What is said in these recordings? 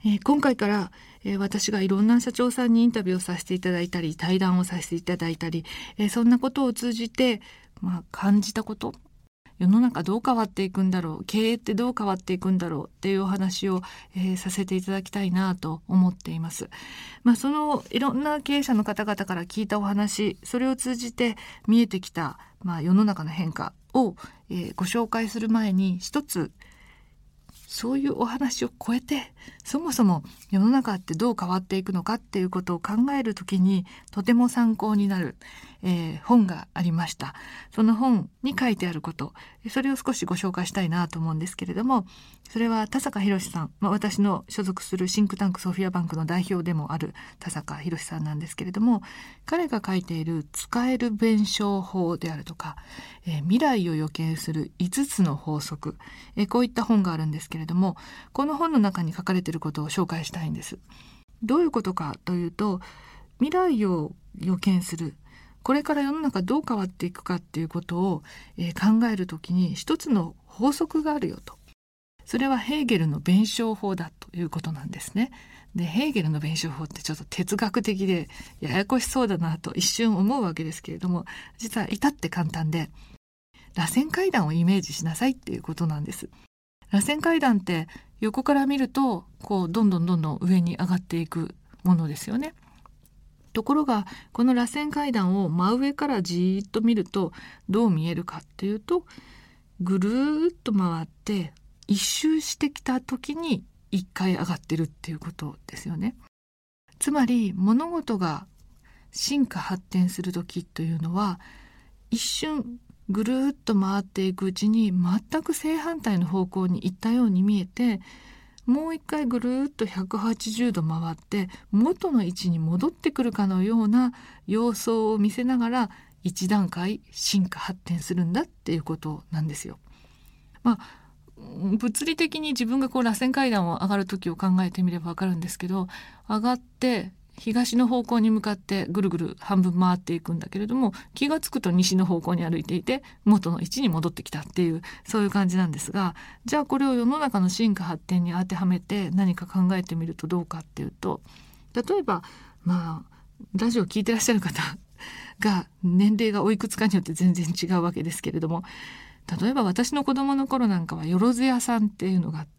今回から、私がいろんな社長さんにインタビューをさせていただいたり対談をさせていただいたり、そんなことを通じて、感じたこと、世の中どう変わっていくんだろう、経営ってどう変わっていくんだろうっていうお話を、させていただきたいなと思っています。そのいろんな経営者の方々から聞いたお話、それを通じて見えてきた、世の中の変化を、ご紹介する前に一つ、そういうお話を超えて、そもそも世の中ってどう変わっていくのかっていうことを考えるときにとても参考になる、本がありました。その本に書いてあること、それを少しご紹介したいなと思うんですけれども、それは田坂宏さん、私の所属するシンクタンクソフィアバンクの代表でもある田坂宏さんなんですけれども、彼が書いている使える弁証法であるとか、未来を予見する5つの法則、こういった本があるんですけれども、この本の中に書かれていることを紹介したいんです。どういうことかというと、未来を予見する、これから世の中どう変わっていくかっていうことを、考えるときに一つの法則があるよと。それはヘーゲルの弁証法だということなんですね。で、ヘーゲルの弁証法ってちょっと哲学的でややこしそうだなと一瞬思うわけですけれども、実は至って簡単で、螺旋階段をイメージしなさいっていうことなんです。螺旋階段って横から見るとどんどん上に上がっていくものですよね。ところがこの螺旋階段を真上からじーっと見るとどう見えるかっていうと、ぐるーっと回って一周してきた時に一回上がってるっていうことですよね。つまり物事が進化発展する時というのは、一瞬ぐるーっと回っていくうちに全く正反対の方向に行ったように見えて、もう一回ぐるーっと180度回って元の位置に戻ってくるかのような様相を見せながら一段階進化発展するんだっていうことなんですよ。物理的に自分が螺旋階段を上がる時を考えてみればわかるんですけど、上がって東の方向に向かってぐるぐる半分回っていくんだけれども、気がつくと西の方向に歩いていて元の位置に戻ってきたっていう、そういう感じなんですが、じゃあこれを世の中の進化発展に当てはめて何か考えてみるとどうかっていうと、例えばラジオ聞いてらっしゃる方が年齢がおいくつかによって全然違うわけですけれども、例えば私の子供の頃なんかはよろず屋さんっていうのがあって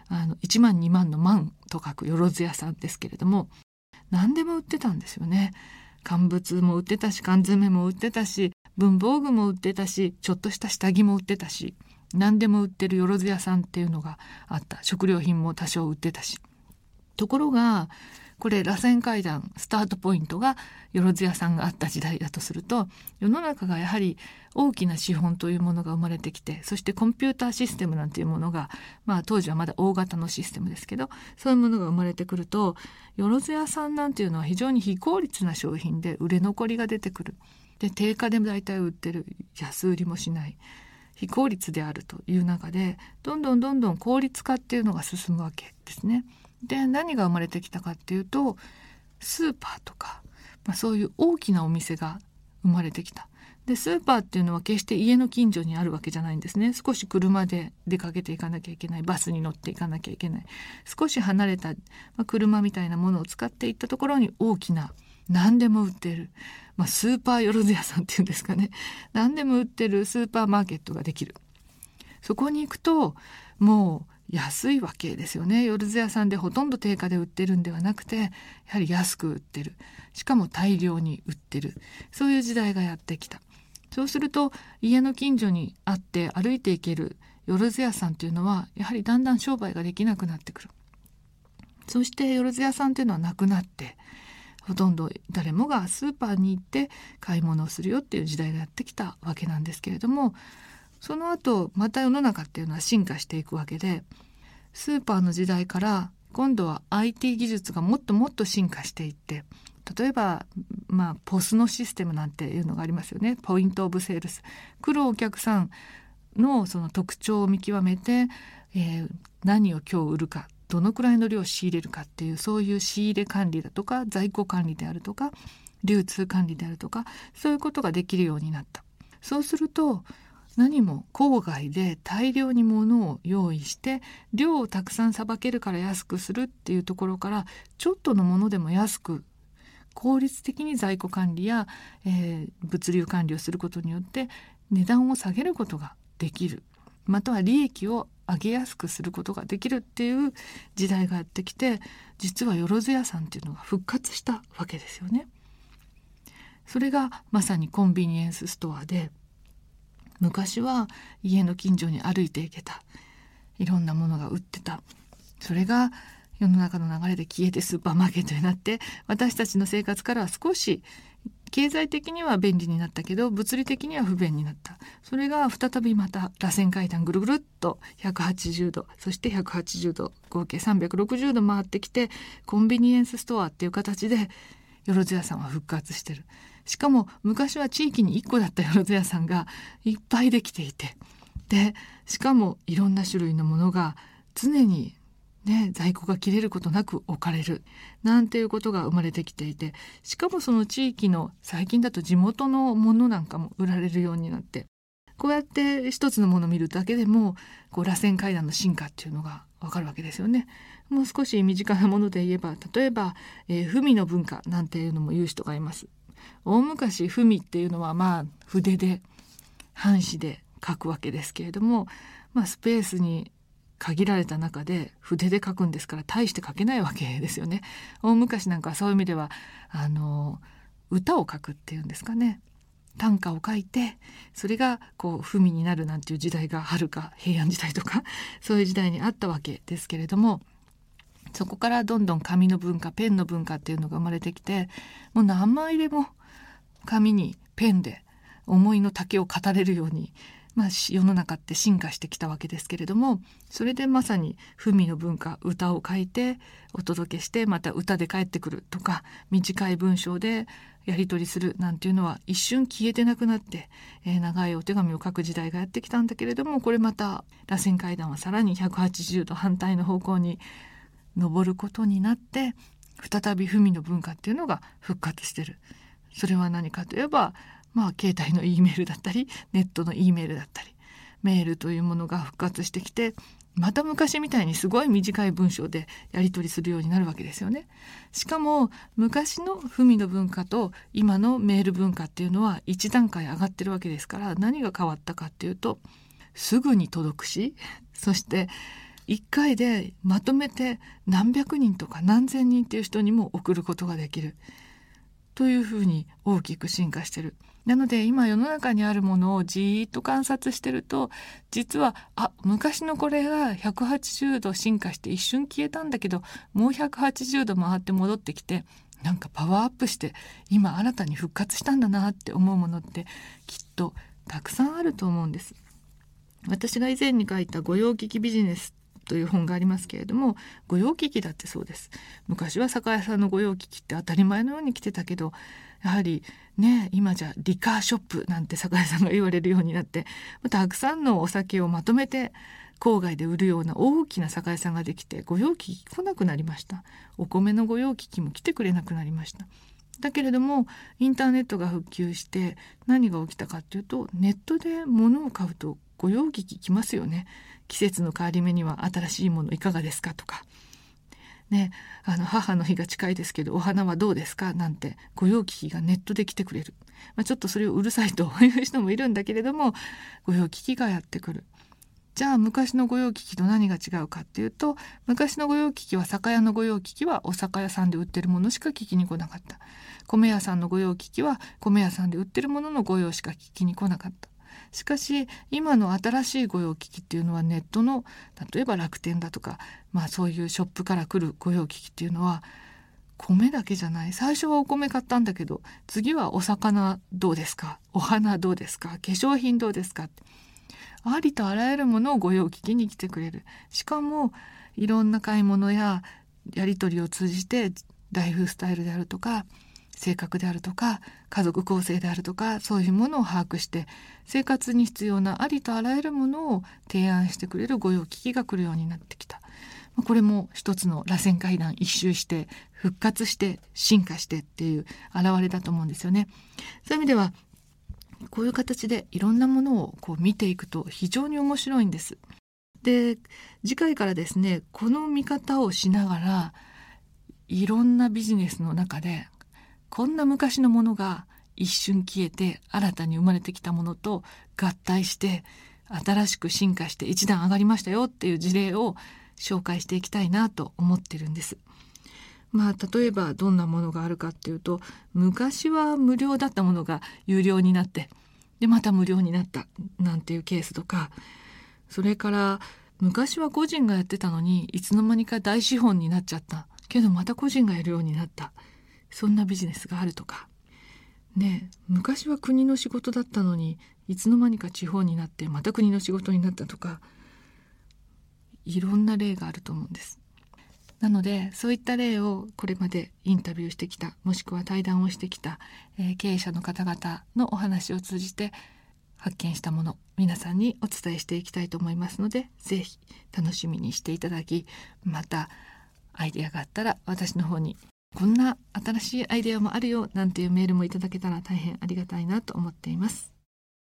、1万2万の万と書くよろず屋さんですけれども、何でも売ってたんですよね。乾物も売ってたし、缶詰も売ってたし、文房具も売ってたし、ちょっとした下着も売ってたし、何でも売ってるよろず屋さんっていうのがあった。食料品も多少売ってたし。ところがこれ螺旋階段スタートポイントがよろず屋さんがあった時代だとすると、世の中がやはり大きな資本というものが生まれてきて、そしてコンピューターシステムなんていうものが、当時はまだ大型のシステムですけど、そういうものが生まれてくると、よろず屋さんなんていうのは非常に非効率な商品で売れ残りが出てくる。で、定価で大体売ってる、安売りもしない、非効率であるという中で、どんどん効率化っていうのが進むわけですね。で、何が生まれてきたかっていうと、スーパーとか、そういう大きなお店が生まれてきた。で、スーパーっていうのは決して家の近所にあるわけじゃないんですね。少し車で出かけていかなきゃいけない、バスに乗っていかなきゃいけない、少し離れた、車みたいなものを使っていったところに大きな何でも売ってる、スーパーよろず屋さんっていうんですかね、何でも売ってるスーパーマーケットができる。そこに行くともう安いわけですよね。よろず屋さんでほとんど定価で売ってるんではなくて、やはり安く売ってる、しかも大量に売ってる、そういう時代がやってきた。そうすると家の近所にあって歩いていけるよろず屋さんというのはやはりだんだん商売ができなくなってくる。そしてよろず屋さんというのはなくなって、ほとんど誰もがスーパーに行って買い物をするよっていう時代がやってきたわけなんですけれども、その後また世の中っていうのは進化していくわけで、スーパーの時代から今度は IT 技術がもっともっと進化していって、例えば、ポスのシステムなんていうのがありますよね。ポイントオブセールス。来るお客さんのその特徴を見極めて、何を今日売るか、どのくらいの量を仕入れるかっていう、そういう仕入れ管理だとか在庫管理であるとか流通管理であるとか、そういうことができるようになった。そうすると何も郊外で大量に物を用意して量をたくさんさばけるから安くするっていうところから、ちょっとのものでも安く効率的に在庫管理や、物流管理をすることによって値段を下げることができる、または利益を上げやすくすることができるっていう時代がやってきて、実はよろず屋さんっていうのが復活したわけですよね。それがまさにコンビニエンスストアで、昔は家の近所に歩いていけた、いろんなものが売ってた、それが世の中の流れで消えてスーパーマーケットになって、私たちの生活からは少し経済的には便利になったけど物理的には不便になった。それが再びまた螺旋階段ぐるぐるっと180度、そして180度、合計360度回ってきて、コンビニエンスストアっていう形でよろず屋さんは復活してる。しかも昔は地域に1個だったよろず屋さんがいっぱいできていて、でしかもいろんな種類のものが常に在庫が切れることなく置かれるなんていうことが生まれてきていて、しかもその地域の最近だと地元のものなんかも売られるようになって、こうやって一つのものを見るだけでも螺旋階段の進化っていうのがわかるわけですよね。もう少し身近なもので言えば、例えば、文の文化なんていうのも言う人がいます。大昔文っていうのは筆で半紙で書くわけですけれども、スペースに限られた中で筆で書くんですから大して書けないわけですよね。大昔なんかはそういう意味では歌を書くっていうんですかね、短歌を書いてそれが文になるなんていう時代がはるか平安時代とかそういう時代にあったわけですけれども、そこからどんどん紙の文化、ペンの文化っていうのが生まれてきて、もう何枚でも紙にペンで思いの丈を語れるように、世の中って進化してきたわけですけれども、それでまさに文の文化、歌を書いてお届けして、また歌で帰ってくるとか、短い文章でやり取りするなんていうのは一瞬消えてなくなって、長いお手紙を書く時代がやってきたんだけれども、これまた螺旋階段はさらに180度反対の方向に登ることになって、再び文の文化っていうのが復活してる。それは何かといえば、携帯の E メールだったりネットの E メールだったり、メールというものが復活してきて、また昔みたいにすごい短い文章でやり取りするようになるわけですよね。しかも昔の文の文化と今のメール文化っていうのは一段階上がってるわけですから、何が変わったかっていうと、すぐに届くし、そして1回でまとめて何百人とか何千人っていう人にも送ることができるというふうに大きく進化してる。なので今世の中にあるものをじーっと観察してると、実は昔のこれが180度進化して一瞬消えたんだけど、もう180度回って戻ってきて、なんかパワーアップして今新たに復活したんだなって思うものってきっとたくさんあると思うんです。私が以前に書いた御用聞きビジネスという本がありますけれども、御用聞きだってそうです。昔は酒屋さんの御用聞きって当たり前のように来てたけど、やはり今じゃリカーショップなんて酒屋さんが言われるようになって、たくさんのお酒をまとめて郊外で売るような大きな酒屋さんができて、御用聞き来なくなりました。お米の御用聞きも来てくれなくなりました。だけれどもインターネットが普及して何が起きたかというと、ネットで物を買うと御用聞き来ますよね。季節の変わり目には新しいものいかがですかとか母の日が近いですけどお花はどうですかなんて御用聞きがネットで来てくれる。ちょっとそれをうるさいという人もいるんだけれども、御用聞きがやってくる。じゃあ昔の御用聞きと何が違うかっていうと、昔の御用聞きは酒屋の御用聞きはお酒屋さんで売ってるものしか聞きに来なかった。米屋さんの御用聞きは米屋さんで売ってるものの御用しか聞きに来なかった。しかし今の新しい御用聞きっていうのはネットの、例えば楽天だとか、そういうショップから来る御用聞きっていうのは米だけじゃない。最初はお米買ったんだけど、次はお魚どうですか、お花どうですか、化粧品どうですかって、ありとあらゆるものを御用聞きに来てくれる。しかもいろんな買い物ややり取りを通じてライフスタイルであるとか性格であるとか家族構成であるとか、そういうものを把握して生活に必要なありとあらゆるものを提案してくれる御用聞きが来るようになってきた。これも一つの螺旋階段一周して復活して進化してっていう現れだと思うんですよね。そういう意味ではこういう形でいろんなものを見ていくと非常に面白いんです。で、次回からですね、この見方をしながらいろんなビジネスの中でこんな昔のものが一瞬消えて新たに生まれてきたものと合体して新しく進化して一段上がりましたよっていう事例を紹介していきたいなと思ってるんです。例えばどんなものがあるかっていうと、昔は無料だったものが有料になってでまた無料になったなんていうケースとか、それから昔は個人がやってたのにいつの間にか大資本になっちゃったけどまた個人がやるようになった、そんなビジネスがあるとかね。昔は国の仕事だったのにいつの間にか地方になってまた国の仕事になったとか、いろんな例があると思うんです。なのでそういった例をこれまでインタビューしてきた、もしくは対談をしてきた、経営者の方々のお話を通じて発見したもの、皆さんにお伝えしていきたいと思いますので、ぜひ楽しみにしていただき、またアイデアがあったら私の方にこんな新しいアイデアもあるよなんていうメールもいただけたら大変ありがたいなと思っています。